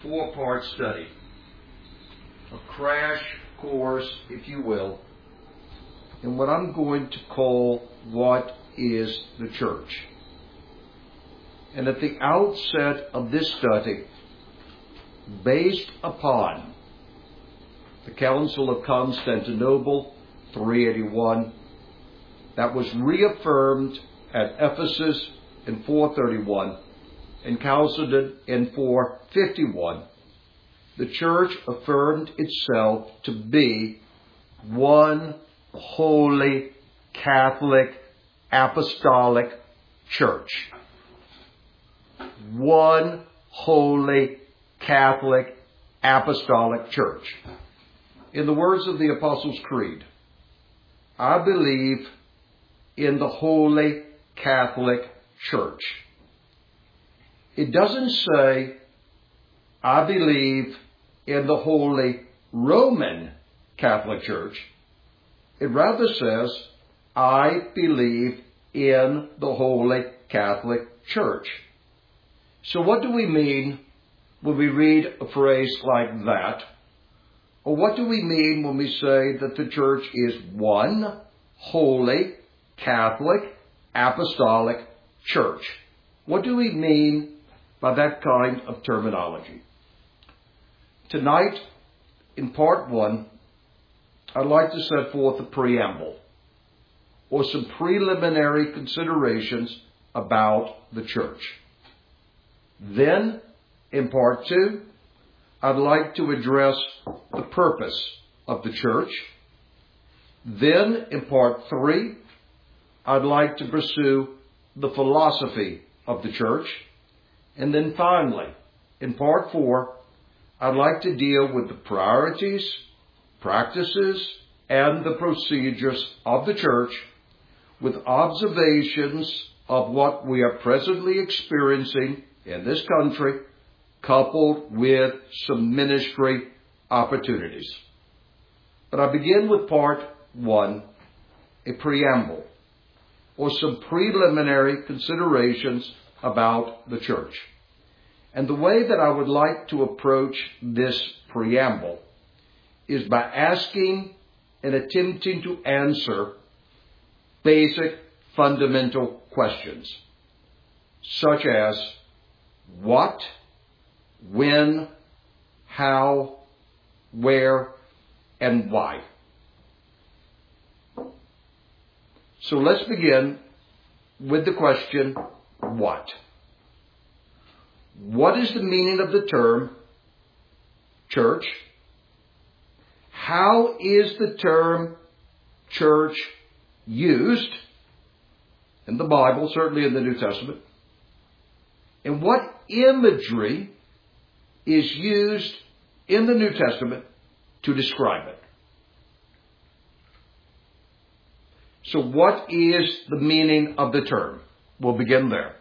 four-part study, a crash course, if you will, in what I'm going to call what is the church. And at the outset of this study, based upon the Council of Constantinople, 381, that was reaffirmed at Ephesus in 431 and Chalcedon in 451, the church affirmed itself to be one holy Catholic apostolic church. One holy Catholic apostolic church. In the words of the Apostles' Creed, I believe in the Holy Catholic Church. It doesn't say, I believe in the Holy Roman Catholic Church. It rather says, I believe in the Holy Catholic Church. So what do we mean when we read a phrase like that? Or what do we mean when we say that the church is one holy Catholic apostolic church? What do we mean by that kind of terminology? Tonight, in part one, I'd like to set forth a preamble or some preliminary considerations about the church. Then, in part two, I'd like to address the purpose of the church. Then, in part three, I'd like to pursue the philosophy of the church. And then finally, in part four, I'd like to deal with the priorities, practices, and the procedures of the church with observations of what we are presently experiencing in this country, coupled with some ministry opportunities. But I begin with part one, a preamble, or some preliminary considerations about the church. And the way that I would like to approach this preamble is by asking and attempting to answer basic fundamental questions, such as what, when, how, where, and why. So let's begin with the question, what? What is the meaning of the term church? How is the term church used in the Bible, certainly in the New Testament? And what imagery is used in the New Testament to describe it? So what is the meaning of the term? We'll begin there.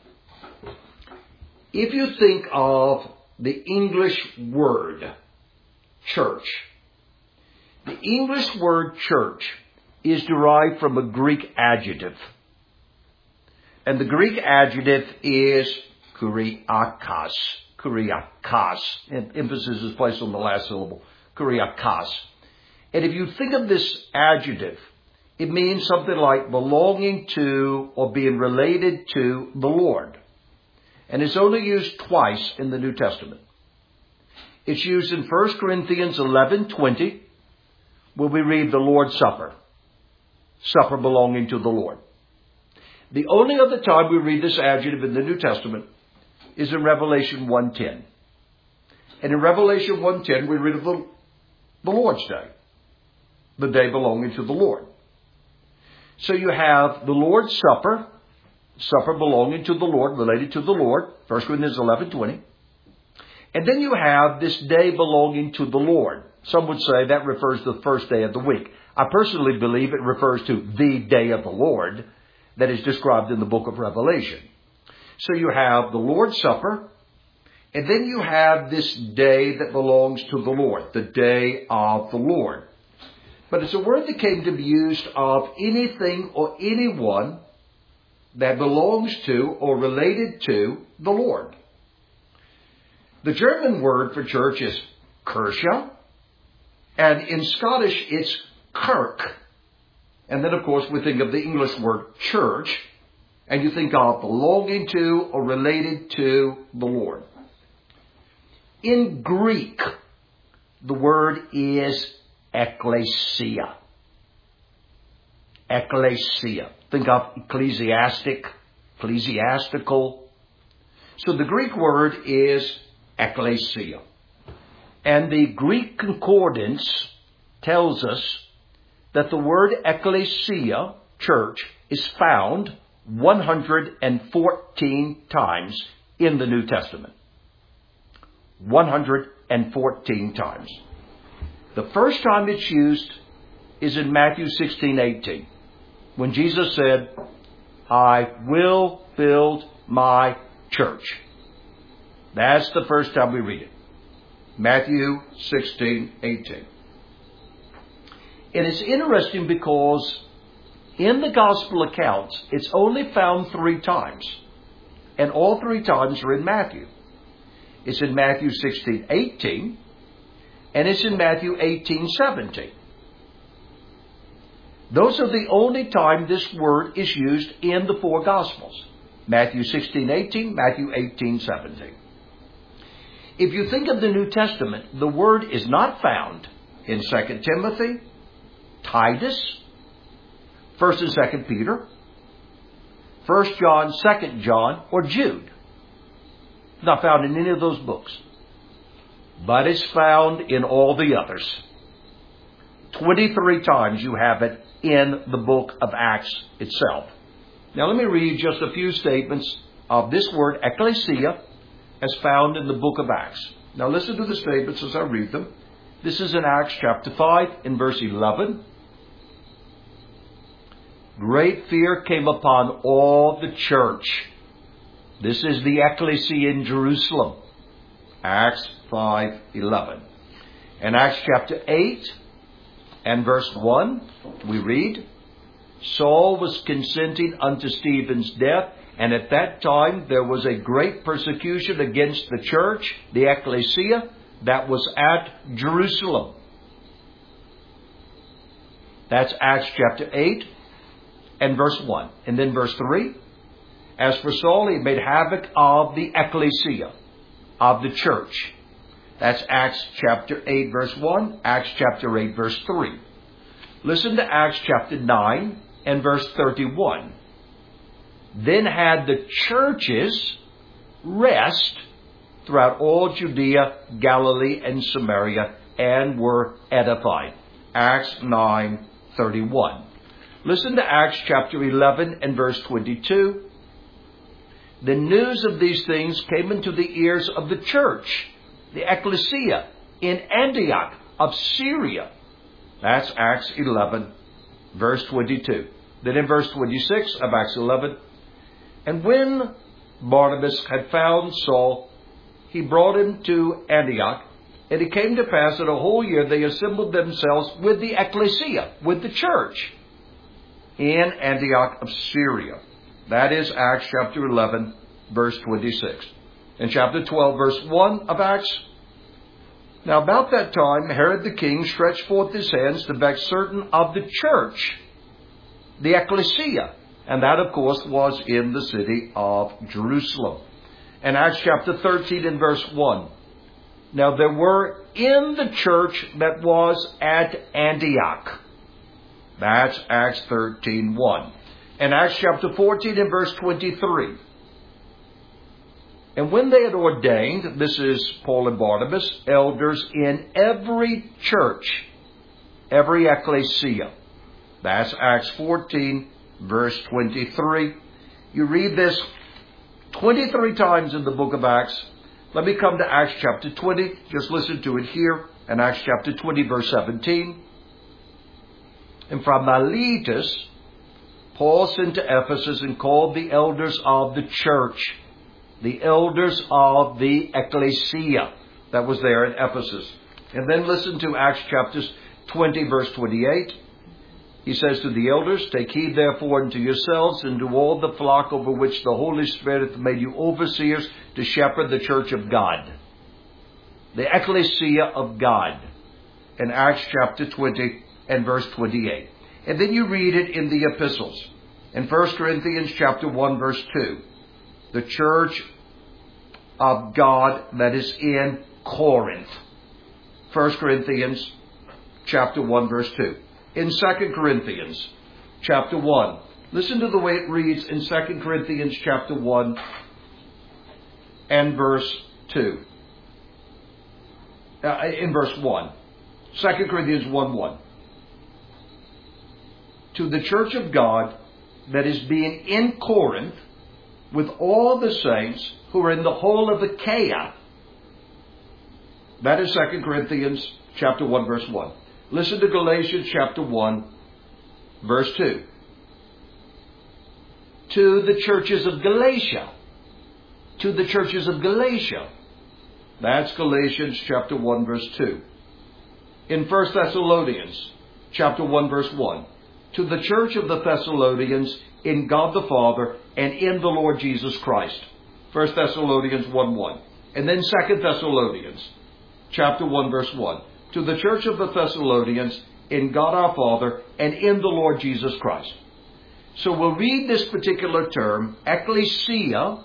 If you think of the English word church, the English word church is derived from a Greek adjective. And the Greek adjective is kuriakos. Kuriakos. And emphasis is placed on the last syllable. Kuriakos. And if you think of this adjective, it means something like belonging to or being related to the Lord. And it's only used twice in the New Testament. It's used in 1 Corinthians 11:20, where we read the Lord's Supper. Supper belonging to the Lord. The only other time we read this adjective in the New Testament is in Revelation 1:10. And in Revelation 1:10, we read of the Lord's Day, the day belonging to the Lord. So you have the Lord's Supper, supper belonging to the Lord, related to the Lord, 1 Corinthians 11:20. And then you have this day belonging to the Lord. Some would say that refers to the first day of the week. I personally believe it refers to the day of the Lord that is described in the book of Revelation. So you have the Lord's Supper, and then you have this day that belongs to the Lord, the day of the Lord. But it's a word that came to be used of anything or anyone that belongs to or related to the Lord. The German word for church is Kirche, and in Scottish it's Kirk. And then, of course, we think of the English word church, and you think of belonging to or related to the Lord. In Greek, the word is ekklesia. Ekklesia. Think of ecclesiastical. So the Greek word is ekklesia. And the Greek concordance tells us that the word ekklesia, church, is found 114 times in the New Testament. 114 times. The first time it's used is in Matthew 16:18, when Jesus said, I will build my church. That's the first time we read it. Matthew 16:18. And it's interesting because in the gospel accounts, it's only found 3 times. And all 3 times are in Matthew. It's in Matthew 16:18, and it's in Matthew 18:17. Those are the only time this word is used in the 4 Gospels. Matthew 16:18, Matthew 18:17. If you think of the New Testament, the word is not found in 2 Timothy, Titus, 1 and 2 Peter, 1 John, 2 John, or Jude. Not found in any of those books. But it's found in all the others. 23 times you have it in the book of Acts itself. Now let me read just a few statements of this word, ekklesia, as found in the book of Acts. Now listen to the statements as I read them. This is in Acts chapter 5 in verse 11. Great fear came upon all the church. This is the ecclesia in Jerusalem. Acts 5:11. In Acts chapter 8 and verse 1, we read, Saul was consenting unto Stephen's death, and at that time there was a great persecution against the church, the ecclesia, that was at Jerusalem. That's Acts chapter 8 and verse 1. And then verse 3, as for Saul, he made havoc of the ecclesia, of the church. That's Acts chapter 8 verse 1, Acts chapter 8 verse 3. Listen to Acts chapter 9 and verse 31. Then had the churches rest throughout all Judea, Galilee, and Samaria, and were edified. Acts 9:31. Listen to Acts chapter 11 and verse 22. The news of these things came into the ears of the church, the ecclesia, in Antioch of Syria. That's Acts 11, verse 22. Then in verse 26 of Acts 11, and when Barnabas had found Saul, he brought him to Antioch, and it came to pass that a whole year they assembled themselves with the ecclesia, with the church, in Antioch of Syria. That is Acts chapter 11, verse 26. In chapter 12, verse 1 of Acts, now about that time, Herod the king stretched forth his hands to vex certain of the church, the ecclesia. And that, of course, was in the city of Jerusalem. In Acts chapter 13 and verse 1, now there were in the church that was at Antioch. That's Acts 13:1. In Acts chapter 14 and verse 23, and when they had ordained, this is Paul and Barnabas, elders in every church, every ecclesia. That's Acts 14, verse 23. You read this 23 times in the book of Acts. Let me come to Acts chapter 20. Just listen to it here. In Acts chapter 20, verse 17. And from Miletus, Paul sent to Ephesus and called the elders of the church, the elders of the ecclesia that was there in Ephesus. And then listen to Acts chapter 20, verse 28. He says to the elders, take heed therefore unto yourselves and to all the flock over which the Holy Spirit hath made you overseers to shepherd the church of God. The ecclesia of God in Acts chapter 20 and verse 28. And then you read it in the epistles. In 1 Corinthians chapter 1 verse 2. The church of God that is in Corinth. 1 Corinthians chapter 1 verse 2. In 2 Corinthians chapter 1. Listen to the way it reads in 2 Corinthians chapter 1 and verse 2. In verse 1. 2 Corinthians 1:1. To the church of God that is being in Corinth with all the saints who are in the whole of Achaia. That is 2 Corinthians chapter 1 verse 1. Listen to Galatians chapter 1 verse 2. To the churches of Galatia. To the churches of Galatia. That's Galatians chapter 1 verse 2. In 1 Thessalonians chapter 1 verse 1. To the church of the Thessalonians in God the Father and in the Lord Jesus Christ. 1 Thessalonians 1:1. And then 2 Thessalonians chapter 1 verse 1. To the church of the Thessalonians in God our Father and in the Lord Jesus Christ. So we'll read this particular term, ecclesia,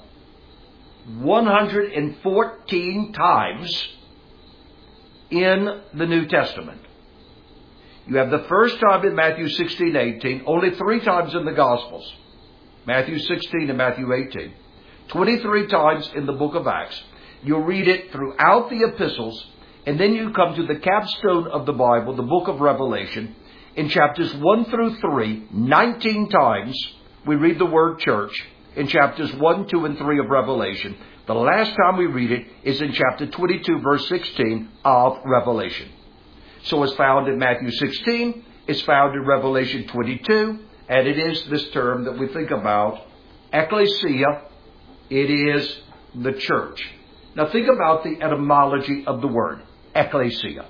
114 times in the New Testament. You have the first time in Matthew 16:18, only 3 times in the Gospels. Matthew 16 and Matthew 18. 23 times in the book of Acts. You'll read it throughout the epistles, and then you come to the capstone of the Bible, the book of Revelation. In chapters 1 through 3, 19 times we read the word church. In chapters 1, 2, and 3 of Revelation. The last time we read it is in chapter 22, verse 16 of Revelation. So it's found in Matthew 16, it's found in Revelation 22, and it is this term that we think about, ecclesia. It is the church. Now think about the etymology of the word, ecclesia.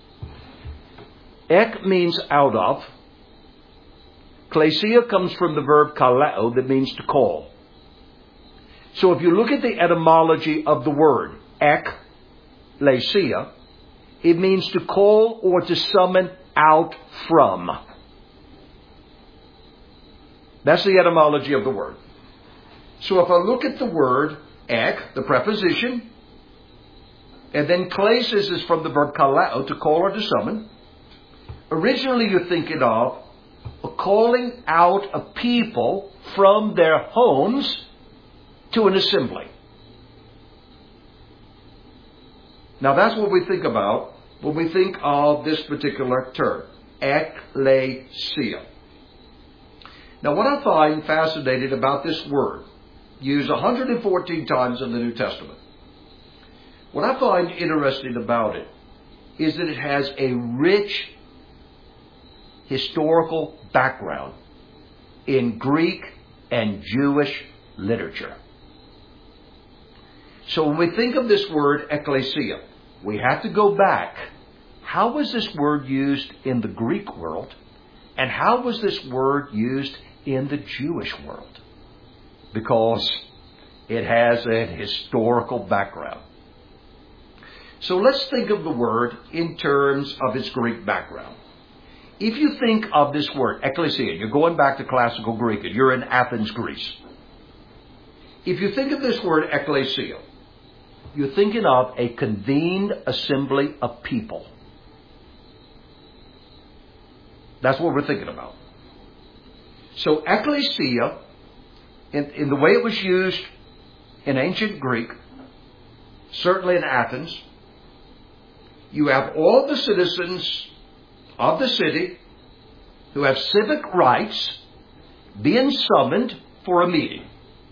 Ek means out of. Klesia comes from the verb kaleo that means to call. So if you look at the etymology of the word, ecclesia, it means to call or to summon out from. That's the etymology of the word. So if I look at the word ek, the preposition, and then klesis is from the verb kaleo, to call or to summon. Originally you're thinking of a calling out of people from their homes to an assembly. Now that's what we think about when we think of this particular term, ecclesia. Now what I find fascinating about this word, used 114 times in the New Testament, what I find interesting about it is that it has a rich historical background in Greek and Jewish literature. So when we think of this word ecclesia, we have to go back. How was this word used in the Greek world? And how was this word used in the Jewish world? Because it has a historical background. So let's think of the word in terms of its Greek background. If you think of this word, ecclesia, you're going back to classical Greek, and you're in Athens, Greece. If you think of this word ecclesia, you're thinking of a convened assembly of people. That's what we're thinking about. So ecclesia, in the way it was used in ancient Greek, certainly in Athens, you have all the citizens of the city who have civic rights being summoned for a meeting.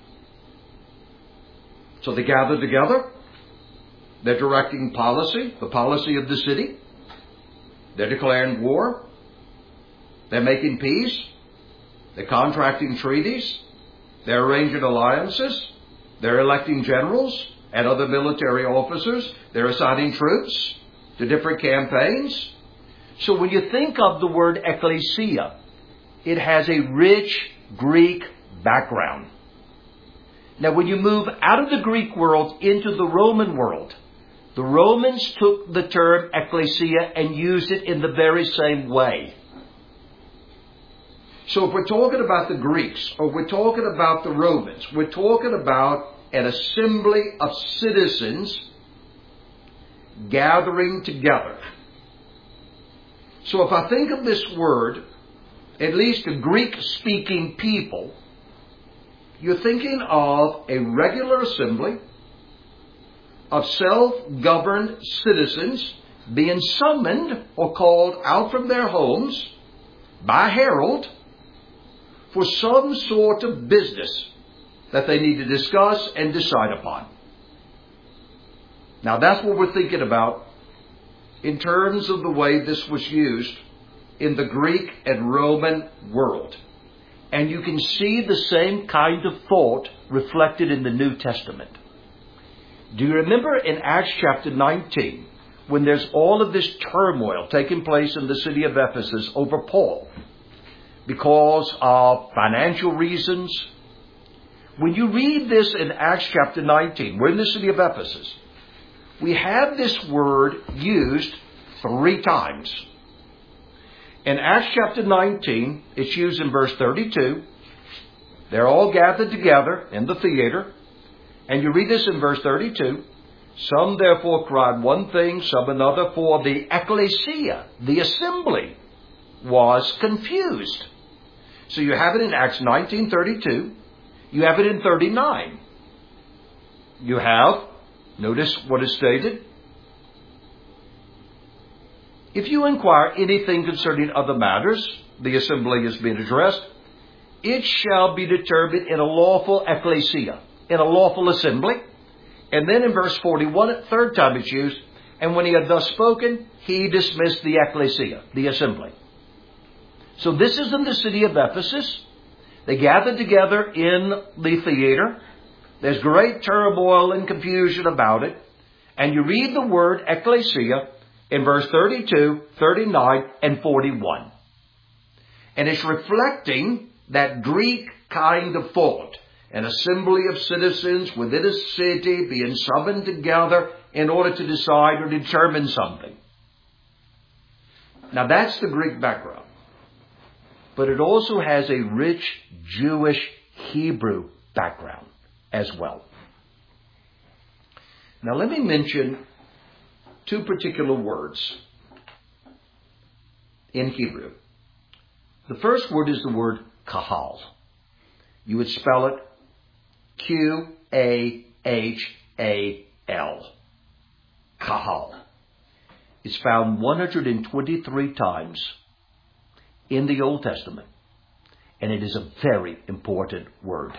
So they gather together. They're directing policy, the policy of the city. They're declaring war. They're making peace. They're contracting treaties. They're arranging alliances. They're electing generals and other military officers. They're assigning troops to different campaigns. So when you think of the word ecclesia, it has a rich Greek background. Now when you move out of the Greek world into the Roman world, The Romans took the term ecclesia and used it in the very same way. So if we're talking about the Greeks, or we're talking about the Romans, we're talking about an assembly of citizens gathering together. So if I think of this word, at least a Greek-speaking people, you're thinking of a regular assembly of self-governed citizens being summoned or called out from their homes by herald for some sort of business that they need to discuss and decide upon. Now that's what we're thinking about in terms of the way this was used in the Greek and Roman world. And you can see the same kind of thought reflected in the New Testament. Do you remember in Acts chapter 19, when there's all of this turmoil taking place in the city of Ephesus over Paul because of financial reasons? When you read this in Acts chapter 19, we're in the city of Ephesus. We have this word used 3 times. In Acts chapter 19, it's used in verse 32. They're all gathered together in the theater. And you read this in verse 32. Some therefore cried one thing, some another, for the ecclesia, the assembly, was confused. So you have it in Acts 19:32. You have it in 39. You have, notice what is stated. If you inquire anything concerning other matters, the assembly is being addressed, it shall be determined in a lawful ecclesia, in a lawful assembly. And then in verse 41, a third time it's used, and when he had thus spoken, he dismissed the ecclesia, the assembly. So this is in the city of Ephesus. They gathered together in the theater. There's great turmoil and confusion about it. And you read the word ecclesia in verse 32, 39, and 41. And it's reflecting that Greek kind of thought. An assembly of citizens within a city being summoned together in order to decide or determine something. Now that's the Greek background. But it also has a rich Jewish Hebrew background as well. Now let me mention 2 particular words in Hebrew. The first word is the word kahal. You would spell it Q-A-H-A-L. Kahal. It's found 123 times in the Old Testament. And it is a very important word.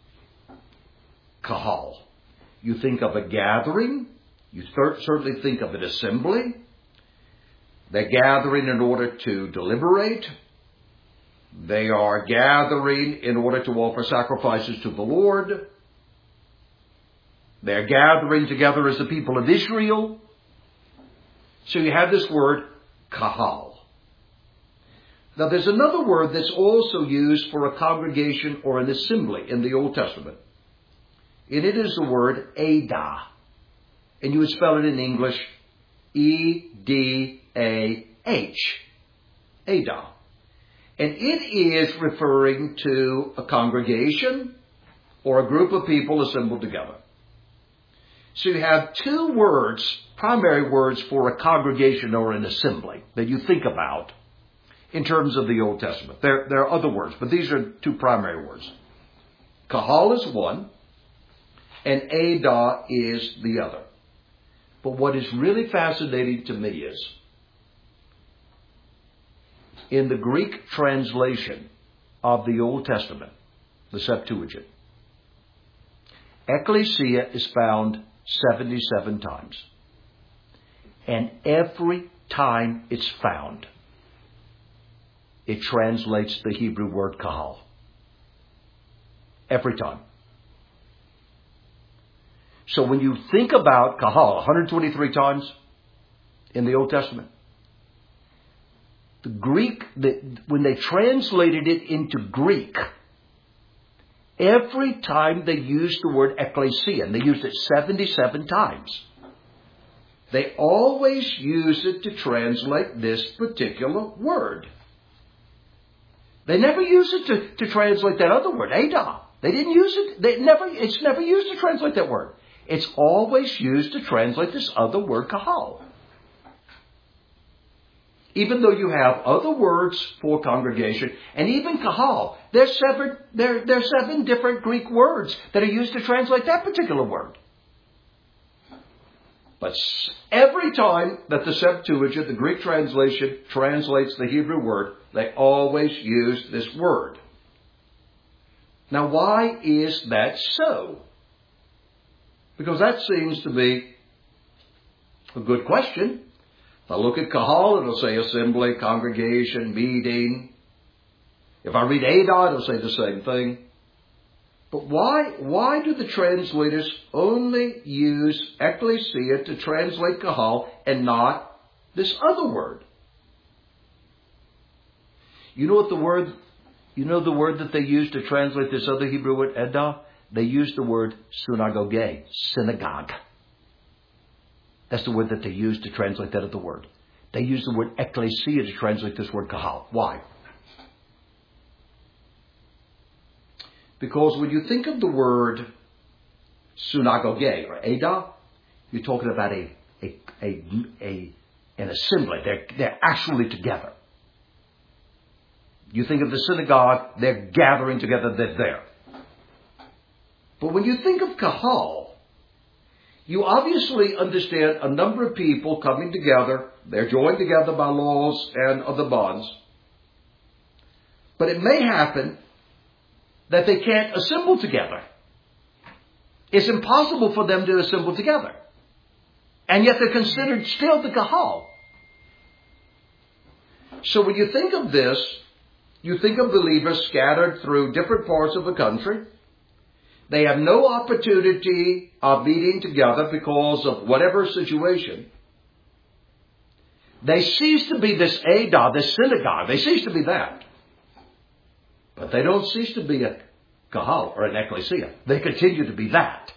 Kahal. You think of a gathering. You certainly think of an assembly. They're gathering in order to deliberate. They are gathering in order to offer sacrifices to the Lord. They're gathering together as the people of Israel. So you have this word, kahal. Now there's another word that's also used for a congregation or an assembly in the Old Testament. And it is the word Adah. And you would spell it in English, E-D-A-H. Adah. And it is referring to a congregation or a group of people assembled together. So you have 2 words, primary words for a congregation or an assembly that you think about in terms of the Old Testament. There are other words, but these are 2 primary words. Kahal is one, and Adah is the other. But what is really fascinating to me is, in the Greek translation of the Old Testament, the Septuagint, ecclesia is found 77 times. And every time it's found, it translates the Hebrew word kahal. Every time. So when you think about kahal 123 times in the Old Testament, the Greek, when they translated it into Greek, every time they used the word ecclesia, and they used it 77 times, they always use it to translate this particular word. They never use it to translate that other word, Adah. They didn't use it. It's never used to translate that word. It's always used to translate this other word, kahal. Even though you have other words for congregation, and even kahal, there's 7 different Greek words that are used to translate that particular word. But every time that the Septuagint, the Greek translation, translates the Hebrew word, they always use this word. Now, why is that so? Because that seems to be a good question. If I look at kahal, it'll say assembly, congregation, meeting. If I read Adah, it'll say the same thing. But why do the translators only use ecclesia to translate kahal and not this other word? You know the word that they use to translate this other Hebrew word, Adah? They use the word synagogue, synagogue. That's the word that they use to translate that other word. They use the word ecclesia to translate this word kahal. Why? Because when you think of the word synagogue or Adah, you're talking about an assembly. They're actually together. You think of the synagogue, they're gathering together, they're there. But when you think of kahal, you obviously understand a number of people coming together. They're joined together by laws and other bonds. But it may happen that they can't assemble together. It's impossible for them to assemble together. And yet they're considered still the kahal. So when you think of this, you think of believers scattered through different parts of the country. They have no opportunity of meeting together because of whatever situation. They cease to be this Adah, this synagogue. They cease to be that. But they don't cease to be a kahal or an ecclesia. They continue to be that.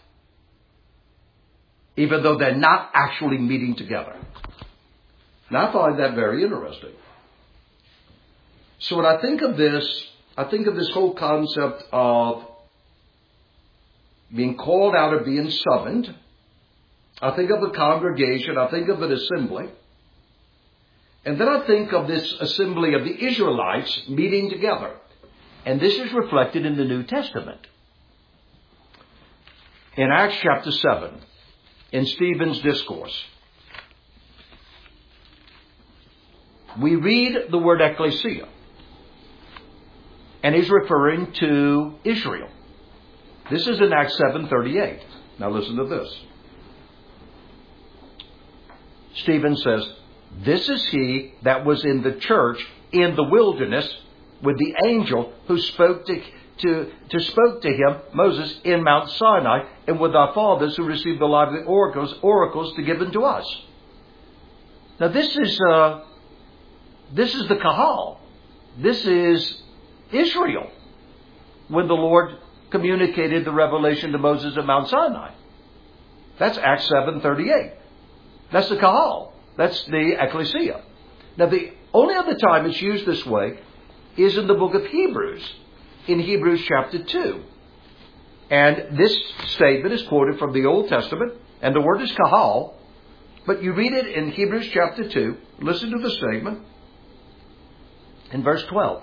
Even though they're not actually meeting together. Now I find that very interesting. So when I think of this whole concept of being called out or being summoned. I think of a congregation. I think of an assembly. And then I think of this assembly of the Israelites meeting together. And this is reflected in the New Testament. In Acts chapter 7, in Stephen's discourse, we read the word ecclesia. And he's referring to Israel. This is in Acts 7:38. Now listen to this. Stephen says, "This is he that was in the church in the wilderness with the angel who spoke to him, Moses, in Mount Sinai, and with our fathers who received the lively oracles to give unto us." Now this is the kahal. This is Israel when the Lord communicated the revelation to Moses at Mount Sinai. That's Acts 7:38. That's the kahal. That's the ecclesia. Now the only other time it's used this way is in the book of Hebrews, in Hebrews chapter 2. And this statement is quoted from the Old Testament, and the word is kahal, but you read it in Hebrews chapter 2. Listen to the statement in verse 12.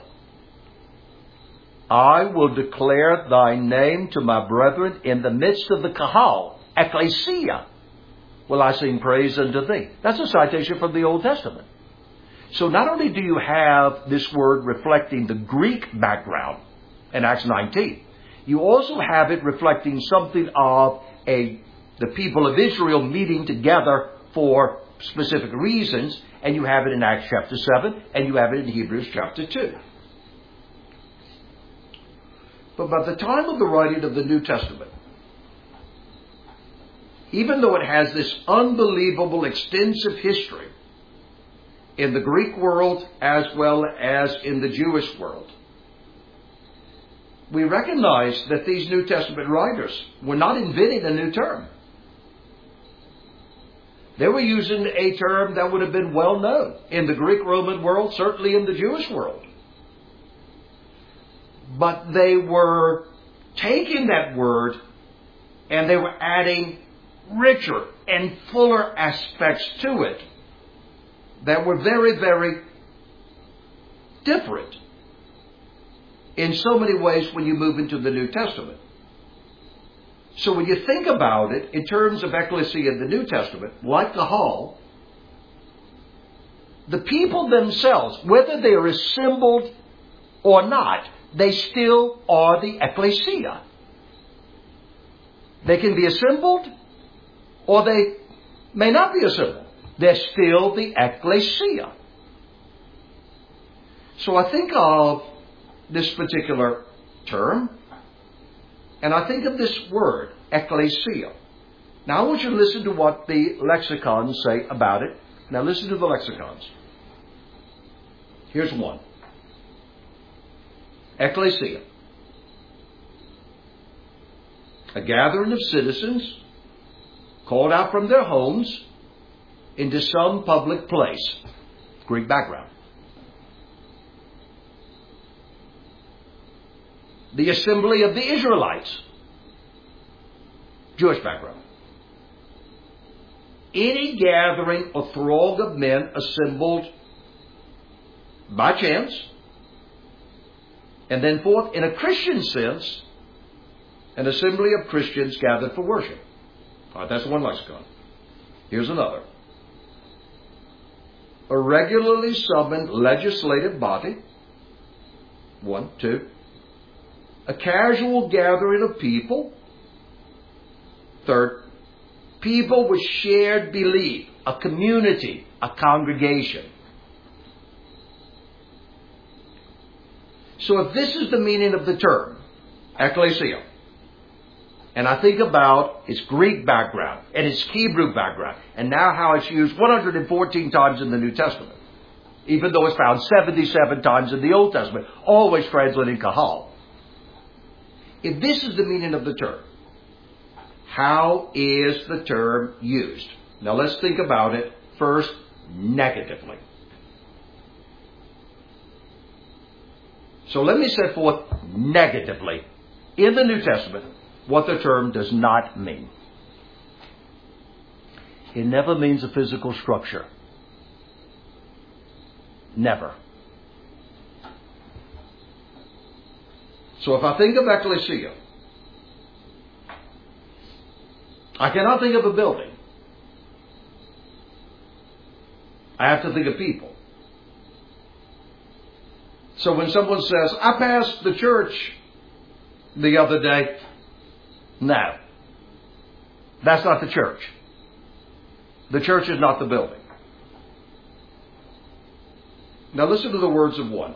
"I will declare thy name to my brethren in the midst of the kahal, ecclesia, will I sing praise unto thee." That's a citation from the Old Testament. So not only do you have this word reflecting the Greek background in Acts 19, you also have it reflecting something of the people of Israel meeting together for specific reasons, and you have it in Acts chapter 7, and you have it in Hebrews chapter 2. But by the time of the writing of the New Testament, even though it has this unbelievable extensive history in the Greek world as well as in the Jewish world, we recognize that these New Testament writers were not inventing a new term. They were using a term that would have been well known in the Greek-Roman world, certainly in the Jewish world. But they were taking that word and they were adding richer and fuller aspects to it that were very, very different in so many ways when you move into the New Testament. So when you think about it in terms of ecclesia in the New Testament, like the hall, the people themselves, whether they are assembled or not, they still are the ecclesia. They can be assembled or they may not be assembled. They're still the ecclesia. So I think of this particular term, and I think of this word, ecclesia. Now I want you to listen to what the lexicons say about it. Now listen to the lexicons. Here's one. Ecclesia. A gathering of citizens called out from their homes into some public place. Greek background. The assembly of the Israelites. Jewish background. Any gathering or throng of men assembled by chance. And then fourth, in a Christian sense, an assembly of Christians gathered for worship. All right, that's one lexicon. Here's another. A regularly summoned legislative body. 1, 2. A casual gathering of people. Third, people with shared belief, a community, a congregation. So if this is the meaning of the term, ecclesia, and I think about its Greek background and its Hebrew background, and now how it's used 114 times in the New Testament, even though it's found 77 times in the Old Testament, always translated kahal. If this is the meaning of the term, how is the term used? Now let's think about it first negatively. So let me set forth negatively in the New Testament what the term does not mean. It never means a physical structure. Never. So if I think of ecclesia, I cannot think of a building. I have to think of people. So when someone says, I passed the church the other day, no. That's not the church. The church is not the building. Now listen to the words of one.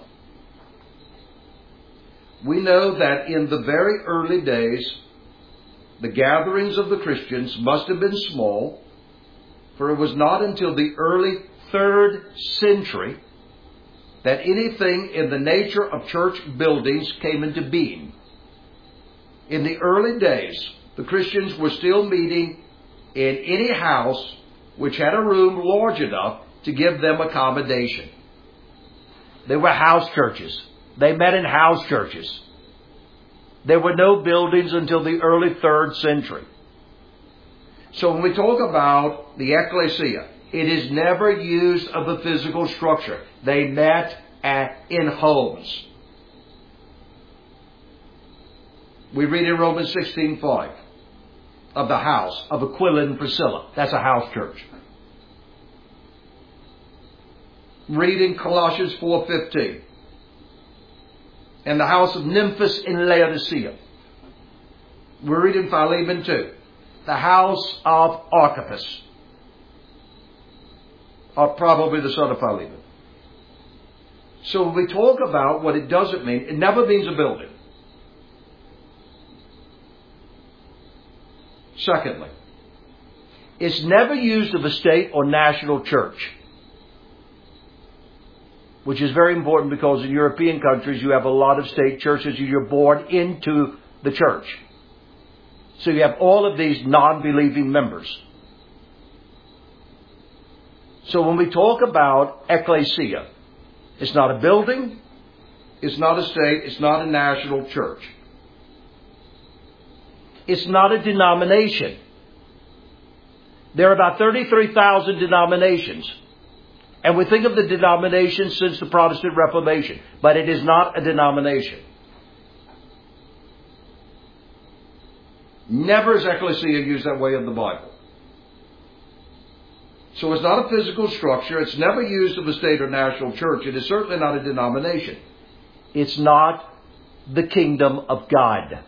We know that in the very early days, the gatherings of the Christians must have been small, for it was not until the early 3rd century that anything in the nature of church buildings came into being. In the early days, the Christians were still meeting in any house which had a room large enough to give them accommodation. They were house churches. They met in house churches. There were no buildings until the early 3rd century. So when we talk about the ecclesia, it is never used of a physical structure. They met in homes. We read in Romans 16:5 of the house of Aquila and Priscilla. That's a house church. Read in Colossians 4:15. In the house of Nymphas in Laodicea. We read in Philemon 2. The house of Archippus. Or probably the son of Philemon. So when we talk about what it doesn't mean, it never means a building. Secondly, it's never used of a state or national church, which is very important because in European countries you have a lot of state churches and you're born into the church. So you have all of these non-believing members. So when we talk about ecclesia, it's not a building, it's not a state, it's not a national church. It's not a denomination. There are about 33,000 denominations. And we think of the denominations since the Protestant Reformation, but it is not a denomination. Never is ecclesia used that way in the Bible. So it's not a physical structure. It's never used of a state or national church. It is certainly not a denomination. It's not the kingdom of God.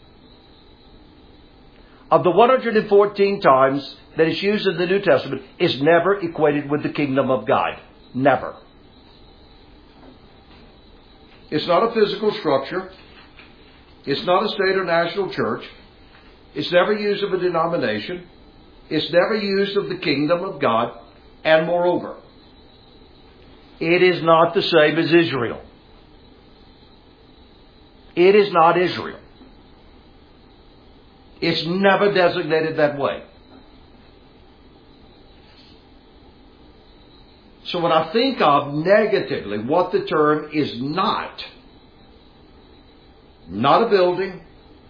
Of the 114 times that it's used in the New Testament, is never equated with the kingdom of God. Never. It's not a physical structure. It's not a state or national church. It's never used of a denomination. It's never used of the kingdom of God. And moreover, it is not the same as Israel. It is not Israel. It's never designated that way. So when I think of negatively what the term is not a building,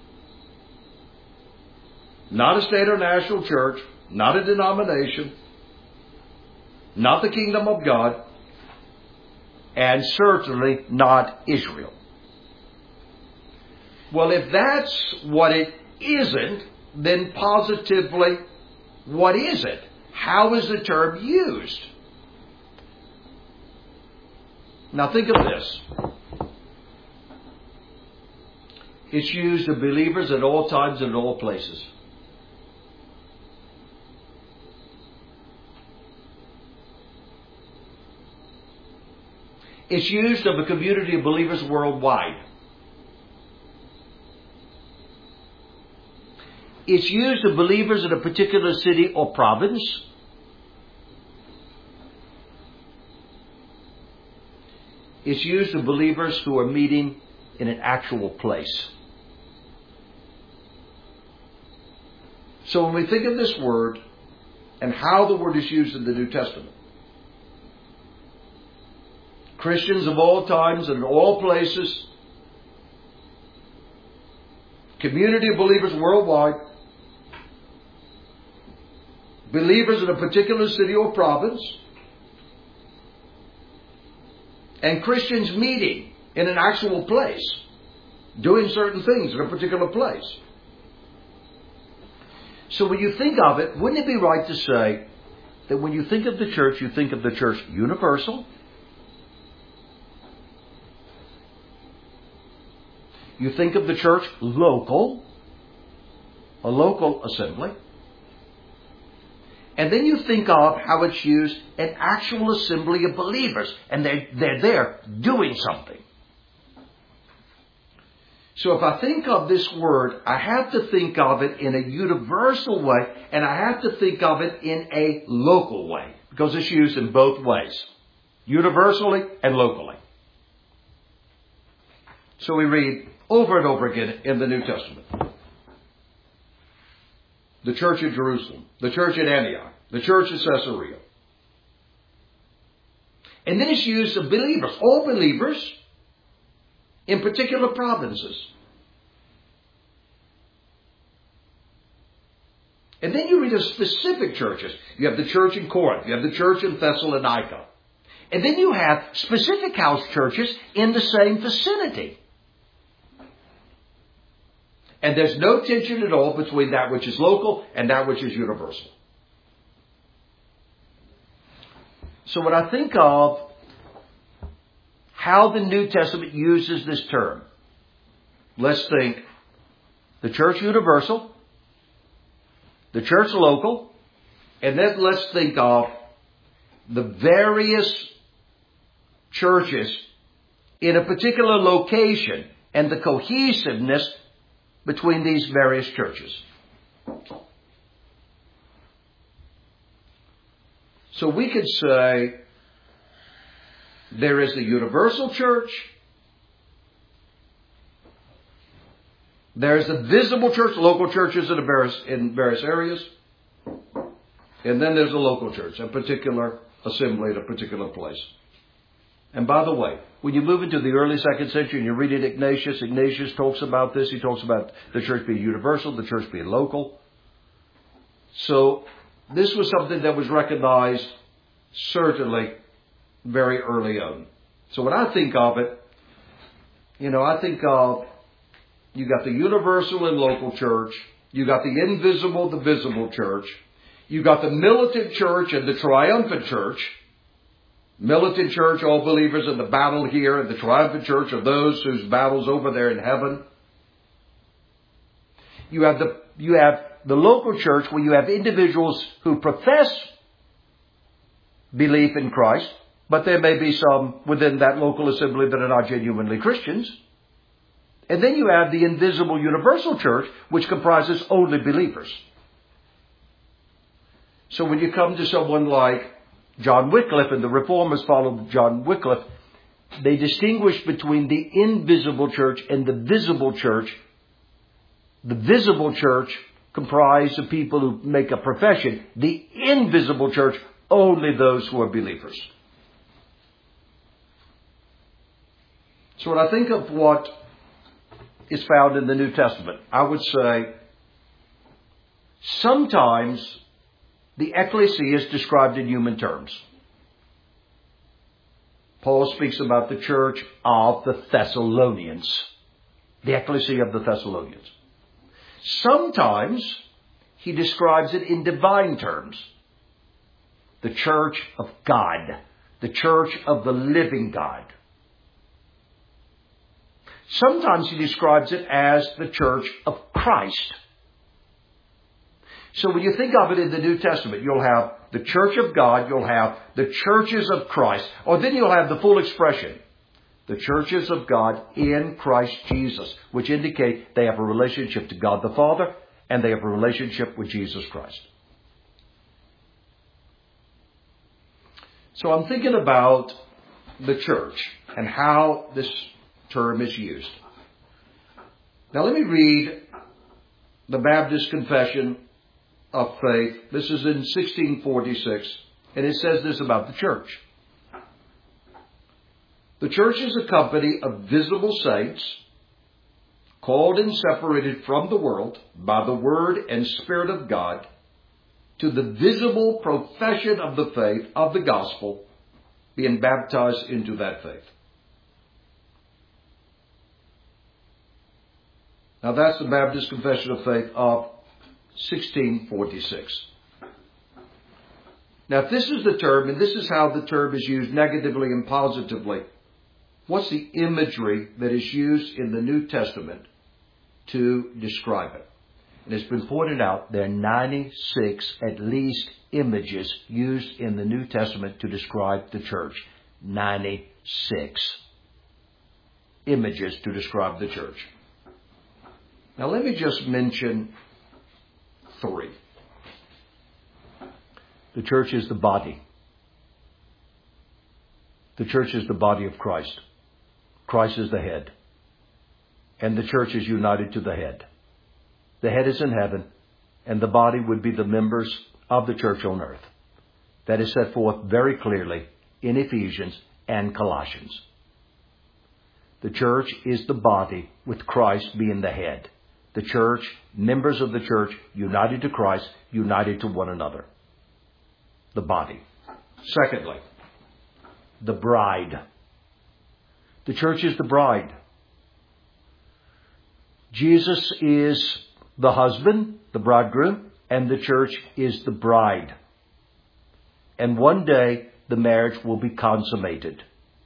not a state or national church, not a denomination, not the kingdom of God, and certainly not Israel. Well, if that's what it isn't, then positively, what is it? How is the term used? Now think of this. It's used of believers at all times and in all places. It's used of a community of believers worldwide. It's used of believers in a particular city or province. It's used of believers who are meeting in an actual place. So when we think of this word and how the word is used in the New Testament, Christians of all times and in all places, community of believers worldwide, believers in a particular city or province, and Christians meeting in an actual place, doing certain things in a particular place. So when you think of it, wouldn't it be right to say that when you think of the church, you think of the church universal? You think of the church local, a local assembly. And then you think of how it's used, an actual assembly of believers. And they're there doing something. So if I think of this word, I have to think of it in a universal way. And I have to think of it in a local way. Because it's used in both ways. Universally and locally. So we read over and over again in the New Testament. The church at Jerusalem, the church at Antioch, the church at Caesarea. And then it's used of believers, all believers, in particular provinces. And then you read of specific churches. You have the church in Corinth, you have the church in Thessalonica. And then you have specific house churches in the same vicinity. And there's no tension at all between that which is local and that which is universal. So when I think of how the New Testament uses this term, let's think the church universal, the church local, and then let's think of the various churches in a particular location and the cohesiveness between these various churches. So we could say there is the universal church, there's the visible church, local churches in various areas, and then there's a local church, a particular assembly at a particular place. And by the way, when you move into the early 2nd century and you read it, Ignatius talks about this. He talks about the church being universal, the church being local. So this was something that was recognized certainly very early on. So when I think of it, I think of, you got the universal and local church. You got the invisible, the visible church. You got the militant church and the triumphant church. Militant church, all believers in the battle here, and the triumphant church are those whose battle's over there in heaven. You have the local church where you have individuals who profess belief in Christ, but there may be some within that local assembly that are not genuinely Christians. And then you have the invisible universal church, which comprises only believers. So when you come to someone like John Wycliffe, and the Reformers followed John Wycliffe, they distinguish between the invisible church and the visible church. The visible church comprised of people who make a profession. The invisible church, only those who are believers. So when I think of what is found in the New Testament, I would say sometimes the ecclesia is described in human terms. Paul speaks about the church of the Thessalonians, the ecclesia of the Thessalonians. Sometimes he describes it in divine terms. The church of God, the church of the living God. Sometimes he describes it as the church of Christ. So when you think of it in the New Testament, you'll have the church of God, you'll have the churches of Christ, or then you'll have the full expression, the churches of God in Christ Jesus, which indicate they have a relationship to God the Father and they have a relationship with Jesus Christ. So I'm thinking about the church and how this term is used. Now let me read the Baptist Confession of Faith. This is in 1646, and it says this about the church. The church is a company of visible saints, called and separated from the world by the Word and Spirit of God, to the visible profession of the faith of the gospel, being baptized into that faith. Now that's the Baptist Confession of Faith of 1646. Now if this is the term, and this is how the term is used negatively and positively, what's the imagery that is used in the New Testament to describe it? And it's been pointed out there are 96 at least images used in the New Testament to describe the church. 96 images to describe the church. Now let me just mention 3. The church is the body. The church is the body of Christ. Christ is the head. And the church is united to the head. The head is in heaven, and the body would be the members of the church on earth. That is set forth very clearly in Ephesians and Colossians. The church is the body, with Christ being the head. The church, members of the church, united to Christ, united to one another. The body. Secondly, the bride. The church is the bride. Jesus is the husband, the bridegroom, and the church is the bride. And one day, the marriage will be consummated.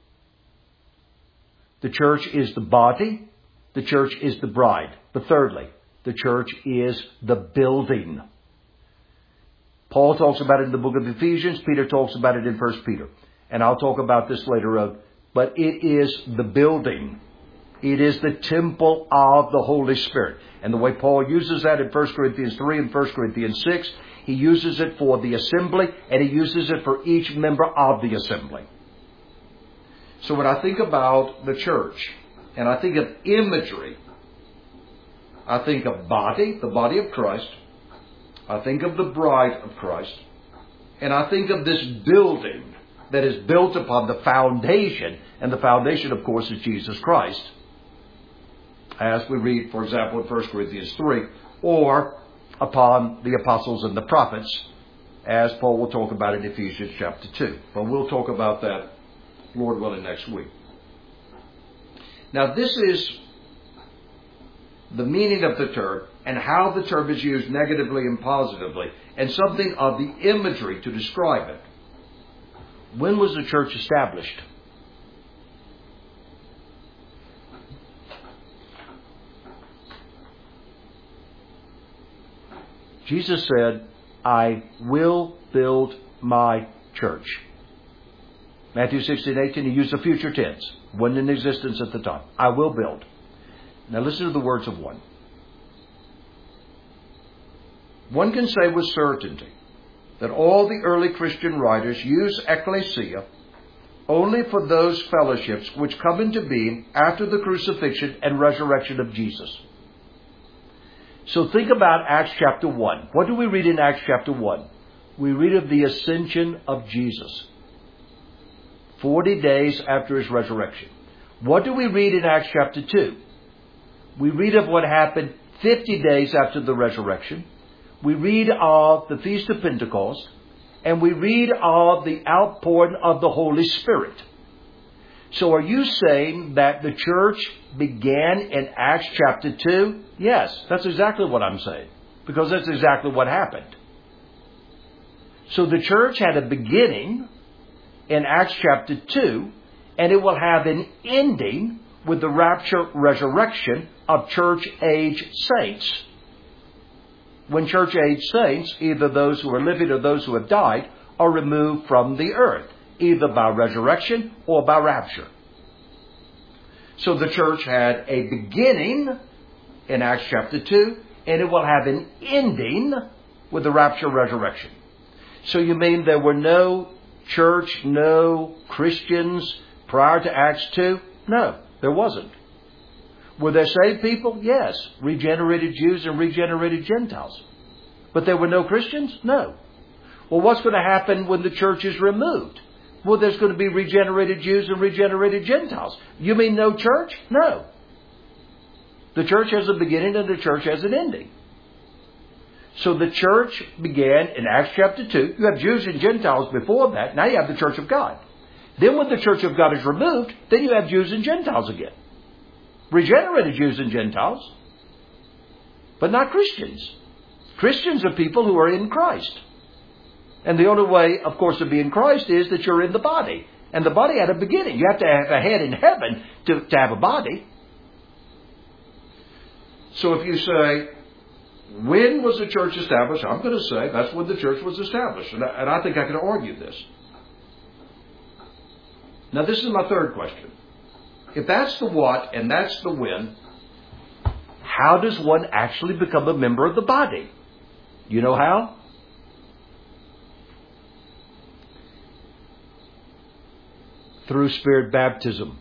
The church is the body. The church is the bride. But thirdly, the church is the building. Paul talks about it in the book of Ephesians. Peter talks about it in 1 Peter. And I'll talk about this later on. But it is the building. It is the temple of the Holy Spirit. And the way Paul uses that in 1 Corinthians 3 and 1 Corinthians 6, he uses it for the assembly, and he uses it for each member of the assembly. So when I think about the church, and I think of imagery, I think of body, the body of Christ. I think of the bride of Christ. And I think of this building that is built upon the foundation. And the foundation, of course, is Jesus Christ. As we read, for example, in 1 Corinthians 3. Or upon the apostles and the prophets, as Paul will talk about in Ephesians chapter 2. But we'll talk about that, Lord willing, next week. Now, this is the meaning of the term and how the term is used negatively and positively, and something of the imagery to describe it. When was the church established? Jesus said, I will build my church. Matthew 16:18, he used the future tense. Wasn't in existence at the time. I will build. Now listen to the words of one. One can say with certainty that all the early Christian writers use ecclesia only for those fellowships which come into being after the crucifixion and resurrection of Jesus. So think about Acts chapter 1. What do we read in Acts chapter 1? We read of the ascension of Jesus. 40 days after his resurrection. What do we read in Acts chapter 2? We read of what happened 50 days after the resurrection. We read of the Feast of Pentecost. And we read of the outpouring of the Holy Spirit. So are you saying that the church began in Acts chapter 2? Yes, that's exactly what I'm saying. Because that's exactly what happened. So the church had a beginning in Acts chapter 2, and it will have an ending with the rapture resurrection of church age saints. When church age saints, either those who are living or those who have died, are removed from the earth, either by resurrection or by rapture. So the church had a beginning in Acts chapter 2, and it will have an ending with the rapture resurrection. So you mean there were no church, no Christians prior to Acts 2? No, there wasn't. Were there saved people? Yes. Regenerated Jews and regenerated Gentiles. But there were no Christians? No. Well, what's going to happen when the church is removed? Well, there's going to be regenerated Jews and regenerated Gentiles. You mean no church? No. The church has a beginning and the church has an ending. So the church began in Acts chapter 2. You have Jews and Gentiles before that. Now you have the church of God. Then when the church of God is removed, then you have Jews and Gentiles again. Regenerated Jews and Gentiles, but not Christians. Christians are people who are in Christ. And the only way, of course, to be in Christ is that you're in the body. And the body had a beginning. You have to have a head in heaven to have a body. So if you say, when was the church established? I'm going to say that's when the church was established. And I think I can argue this. Now this is my third question. If that's the what and that's the when, how does one actually become a member of the body? You know how? Through Spirit baptism.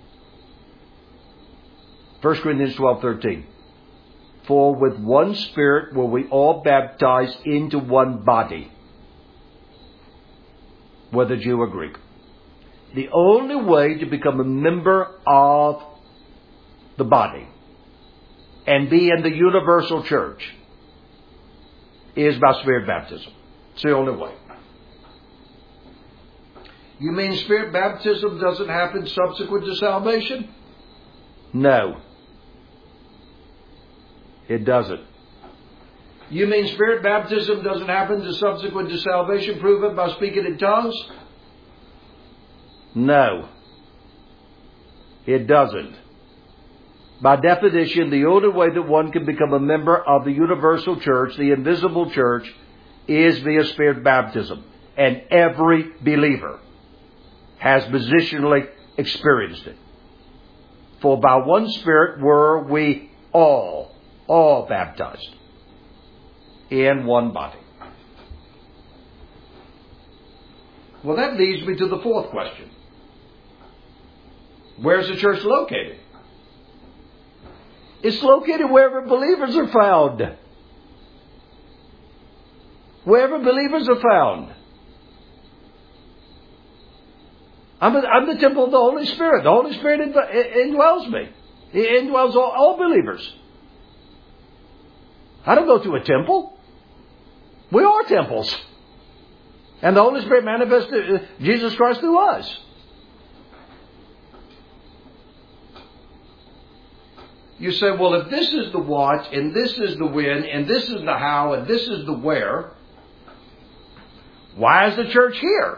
1 Corinthians 12:13. For with one Spirit were we all baptized into one body, whether Jew or Greek. The only way to become a member of the body and be in the universal church is by Spirit baptism. It's the only way. You mean Spirit baptism doesn't happen subsequent to salvation? No. It doesn't. You mean Spirit baptism doesn't happen to subsequent to salvation? Prove it by speaking in tongues? No. It doesn't. By definition, the only way that one can become a member of the universal church, the invisible church, is via Spirit baptism. And every believer has positionally experienced it. For by one Spirit were we all baptized in one body. Well, that leads me to the fourth question. Where's the church located? It's located wherever believers are found. Wherever believers are found. I'm the temple of the Holy Spirit. The Holy Spirit indwells me. He indwells all believers. I don't go to a temple. We are temples. And the Holy Spirit manifested Jesus Christ through us. You say, well, if this is the what, and this is the when, and this is the how, and this is the where, why is the church here?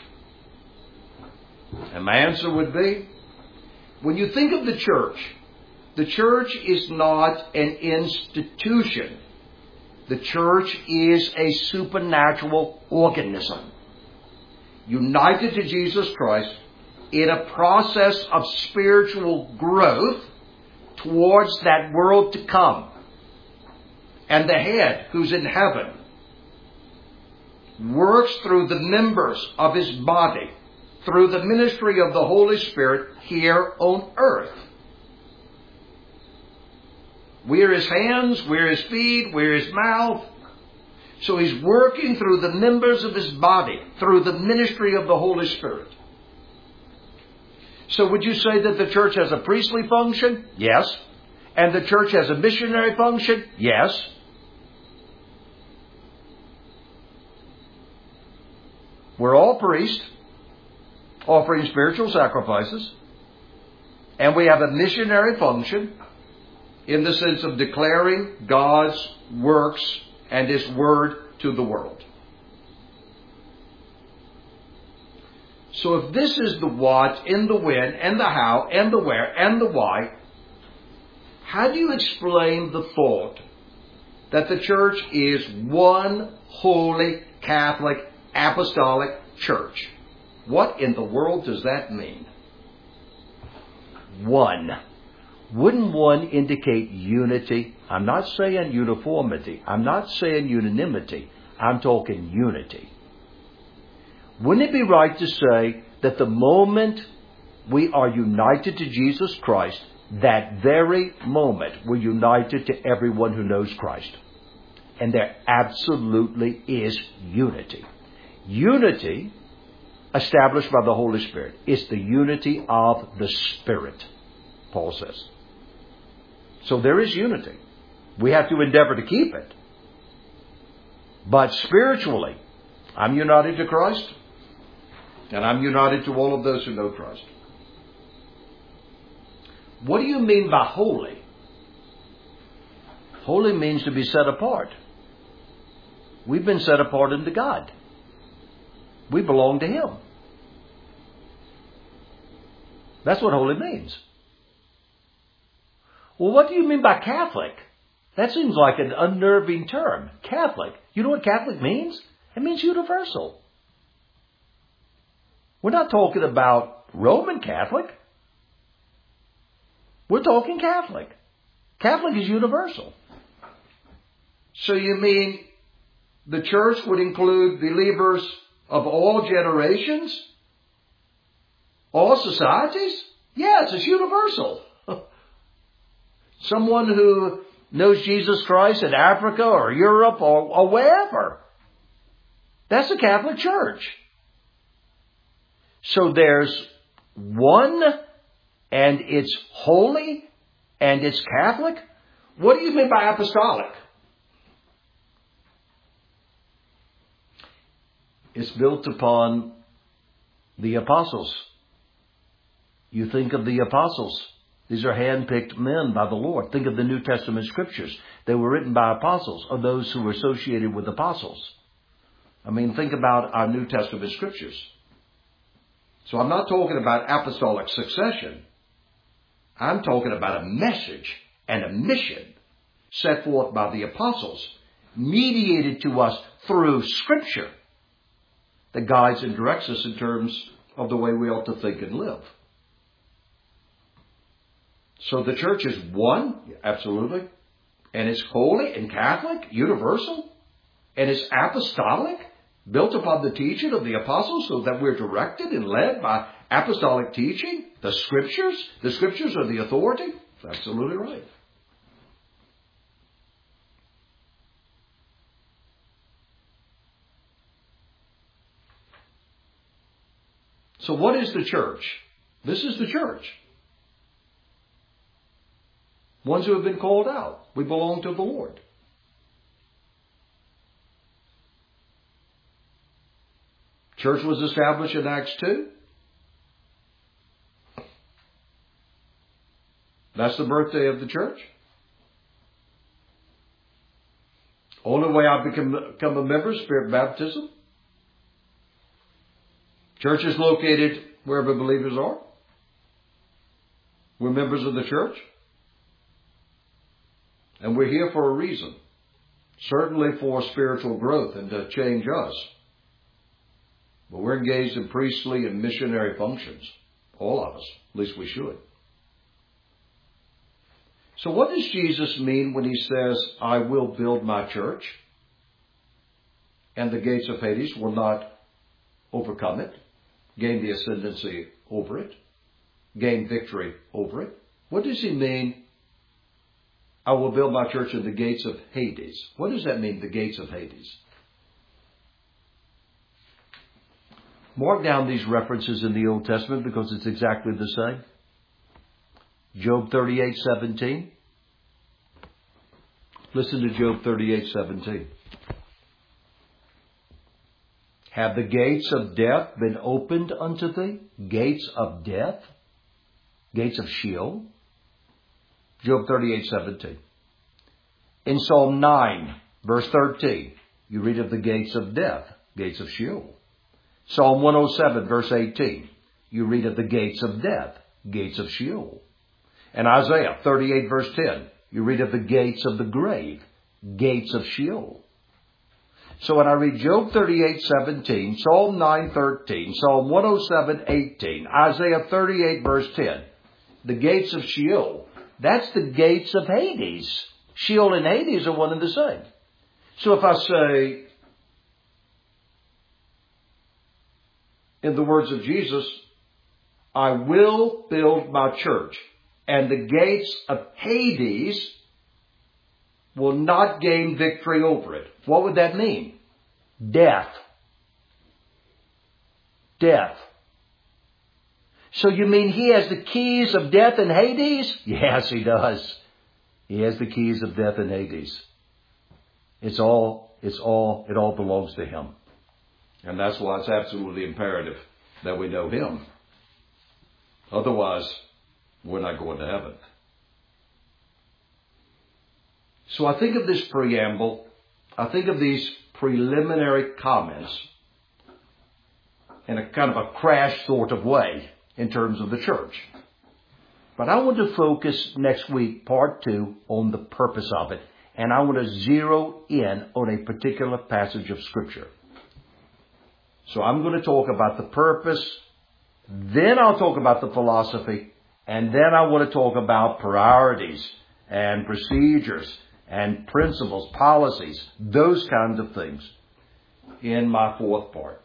And my answer would be, when you think of the church is not an institution. The church is a supernatural organism, united to Jesus Christ in a process of spiritual growth towards that world to come. And the head, who's in heaven, works through the members of his body, through the ministry of the Holy Spirit here on earth. We're his hands, we're his feet, we're his mouth. So he's working through the members of his body, through the ministry of the Holy Spirit. So would you say that the church has a priestly function? Yes. And the church has a missionary function? Yes. We're all priests, offering spiritual sacrifices. And we have a missionary function in the sense of declaring God's works and his word to the world. So if this is the what, and the when, and the how, and the where, and the why, how do you explain the thought that the church is one holy, Catholic, apostolic church? What in the world does that mean? One. Wouldn't one indicate unity? I'm not saying uniformity. I'm not saying unanimity. I'm talking unity. Wouldn't it be right to say that the moment we are united to Jesus Christ, that very moment we're united to everyone who knows Christ? And there absolutely is unity. Unity established by the Holy Spirit. It's the unity of the Spirit, Paul says. So there is unity. We have to endeavor to keep it. But spiritually, I'm united to Christ, and I'm united to all of those who know Christ. What do you mean by holy? Holy means to be set apart. We've been set apart unto God. We belong to him. That's what holy means. Well, what do you mean by Catholic? That seems like an unnerving term. Catholic. You know what Catholic means? It means universal. We're not talking about Roman Catholic. We're talking Catholic. Catholic is universal. So you mean the church would include believers of all generations? All societies? Yes, it's universal. Someone who knows Jesus Christ in Africa or Europe or wherever. That's the Catholic Church. So there's one, and it's holy, and it's Catholic. What do you mean by apostolic? It's built upon the apostles. You think of the apostles. These are hand-picked men by the Lord. Think of the New Testament scriptures. They were written by apostles, or those who were associated with apostles. I mean, think about our New Testament scriptures. So I'm not talking about apostolic succession. I'm talking about a message and a mission set forth by the apostles, mediated to us through Scripture, that guides and directs us in terms of the way we ought to think and live. So the church is one, absolutely, and it's holy and Catholic, universal, and it's apostolic, built upon the teaching of the apostles so that we're directed and led by apostolic teaching. The Scriptures are the authority. That's absolutely right. So what is the church? This is the church. Ones who have been called out. We belong to the Lord. Church was established in Acts 2. That's the birthday of the church. Only way I become a member is Spirit baptism. Church is located wherever believers are. We're members of the church. And we're here for a reason. Certainly for spiritual growth and to change us. But we're engaged in priestly and missionary functions. All of us. At least we should. So what does Jesus mean when he says, I will build my church, and the gates of Hades will not overcome it, gain the ascendancy over it, gain victory over it? What does he mean, I will build my church in the gates of Hades? What does that mean, the gates of Hades? Mark down these references in the Old Testament because it's exactly the same. Job 38:17. Listen to Job 38:17. Have the gates of death been opened unto thee? Gates of death? Gates of Sheol? Job 38:17. In Psalm 9, verse 13, you read of the gates of death, gates of Sheol. Psalm 107, verse 18, you read of the gates of death, gates of Sheol. And Isaiah 38, verse 10, you read of the gates of the grave, gates of Sheol. So when I read Job 38:17, Psalm 9:13, Psalm 107:18, Isaiah 38, verse 10, the gates of Sheol, that's the gates of Hades. Sheol and Hades are one and the same. So if I say, in the words of Jesus, I will build my church, and the gates of Hades will not gain victory over it. What would that mean? Death. Death. So you mean he has the keys of death and Hades? Yes, he does. He has the keys of death and Hades. It all belongs to him. And that's why it's absolutely imperative that we know him. Otherwise, we're not going to heaven. So I think of this preamble, I think of these preliminary comments in a kind of a crash sort of way in terms of the church. But I want to focus next week, part 2, on the purpose of it. And I want to zero in on a particular passage of Scripture. So I'm going to talk about the purpose, then I'll talk about the philosophy, and then I want to talk about priorities and procedures and principles, policies, those kinds of things in my 4th part.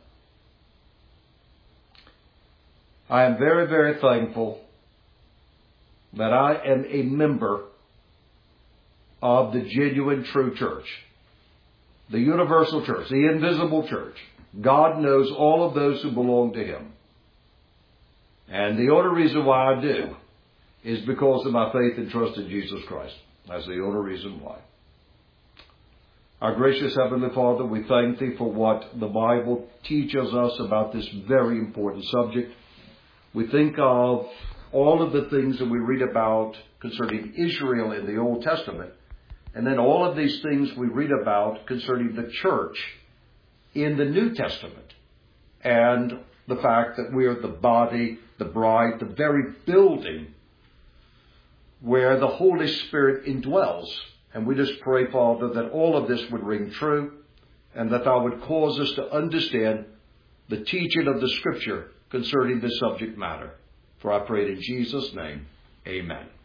I am very, very thankful that I am a member of the genuine true church, the universal church, the invisible church. God knows all of those who belong to him. And the only reason why I do is because of my faith and trust in Jesus Christ. That's the only reason why. Our gracious Heavenly Father, we thank Thee for what the Bible teaches us about this very important subject. We think of all of the things that we read about concerning Israel in the Old Testament, and then all of these things we read about concerning the church in the New Testament, and the fact that we are the body, the bride, the very building where the Holy Spirit indwells. And we just pray, Father, that all of this would ring true and that Thou would cause us to understand the teaching of the Scripture concerning this subject matter. For I pray it in Jesus' name, amen.